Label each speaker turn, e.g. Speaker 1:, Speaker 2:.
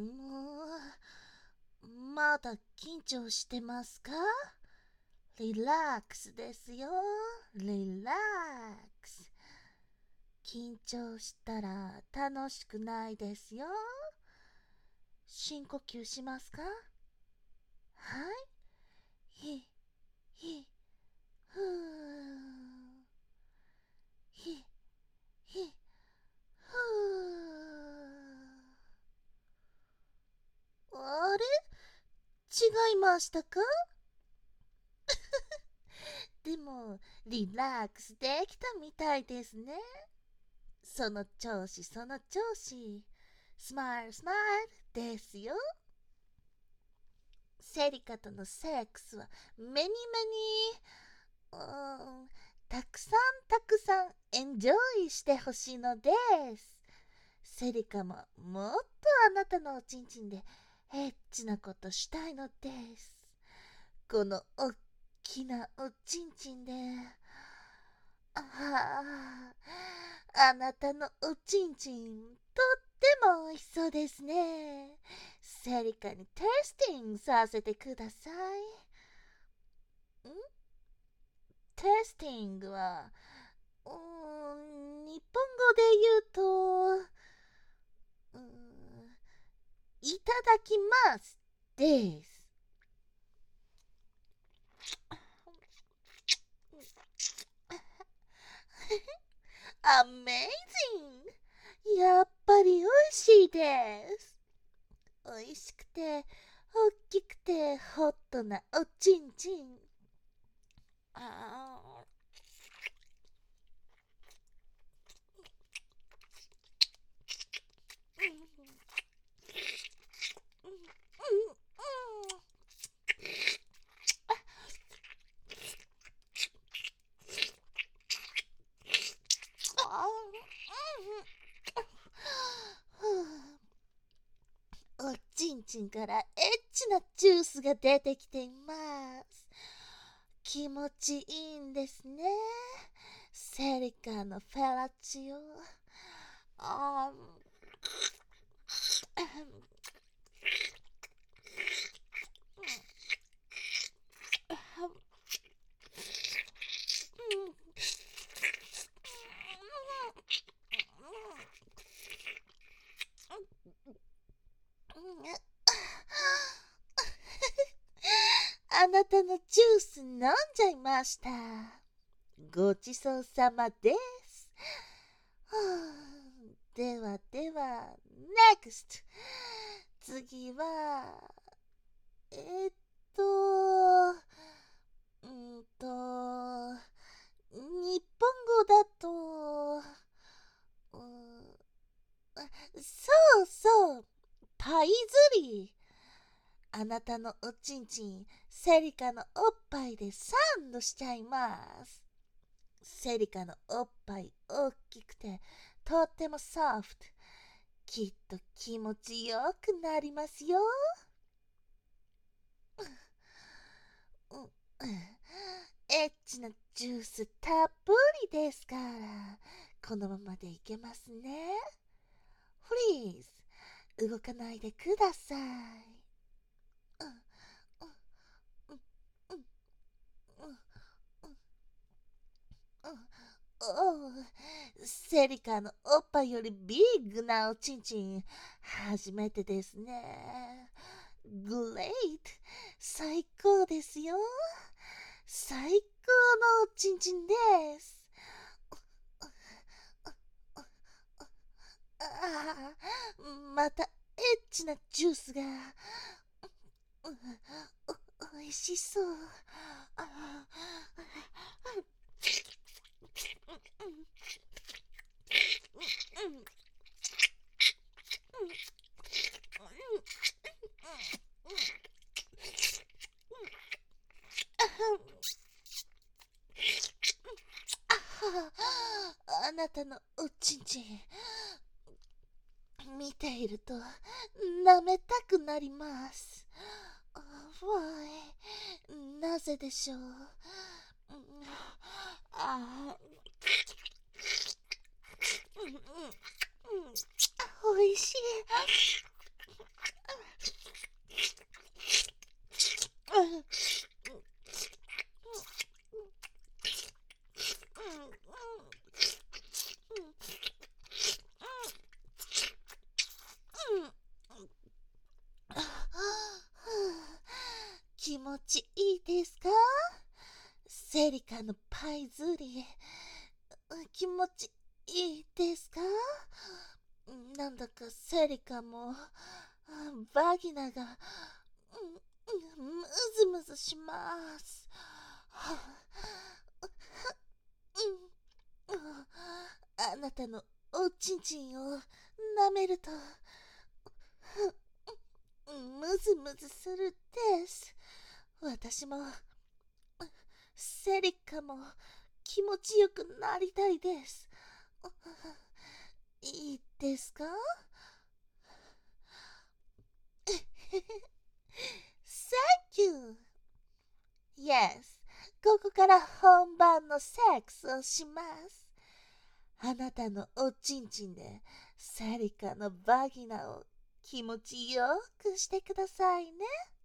Speaker 1: まだ緊張してますか？リラックスですよ。リラックス。緊張したら楽しくないですよ。深呼吸しますか？はい。ひ、ふー。ひ、ひ、ふー。あれ？違いましたか？でも、リラックスできたみたいですね。その調子、その調子。スマイル、スマイルですよ。セリカとのセックスはメニメニ、たくさんたくさんエンジョイしてほしいのです。セリカももっとあなたのおちんちんでエッチなことしたいのです。このおっきなおちんちんで、あなたのおちんちんとっても美味しそうですね。セリカにテスティングさせてください。テスティングは、日本語で言うと、いただきますです。アメイジング！やっぱり美味しいです。美味しくて、大きくて、ホットなおちんちん。あおちんちんからエッチなジュースが出てきています。気持ちいいんですね。セリカのフェラチオ。ああなたのジュース飲んじゃいました。ごちそうさまです。ではでは、NEXT! 次は、えーっと、うんと、日本語だと、そうそう、パイズリー。あなたのおちんちん、セリカのおっぱいでサンドしちゃいます。セリカのおっぱい大きくて、とってもソフト。きっと気持ちよくなりますよ。エッチなジュースたっぷりですから、このままでいけますね。Please、動かないでください。セリカのおっぱいよりビッグなおちんちん、初めてですね。グレイト、最高ですよ。最高のおちんちんです。またエッチなジュースが、おいしそう。あなたのおちんちん、見ていると舐めたくなります。なぜでしょう。おいしい。 気持ちいいですか？セリカのパイズリ。気持ちいいですか？なんだかセリカもバギナがムズムズします。あなたのおちんちんを舐めるとムズムズするです。私もセリカも気持ちよくなりたいです。いいですか？Thank you! Yes! ここから本番のセックスをします。あなたのおちんちんでセリカのバギナを気持ちよくしてくださいね。